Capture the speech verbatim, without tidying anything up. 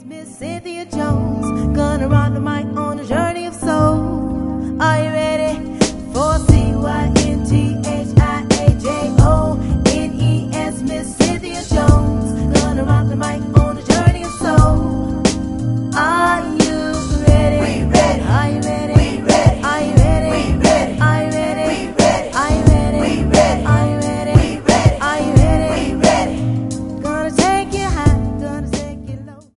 Miss Cynthia Jones, gonna ride the mic on the journey.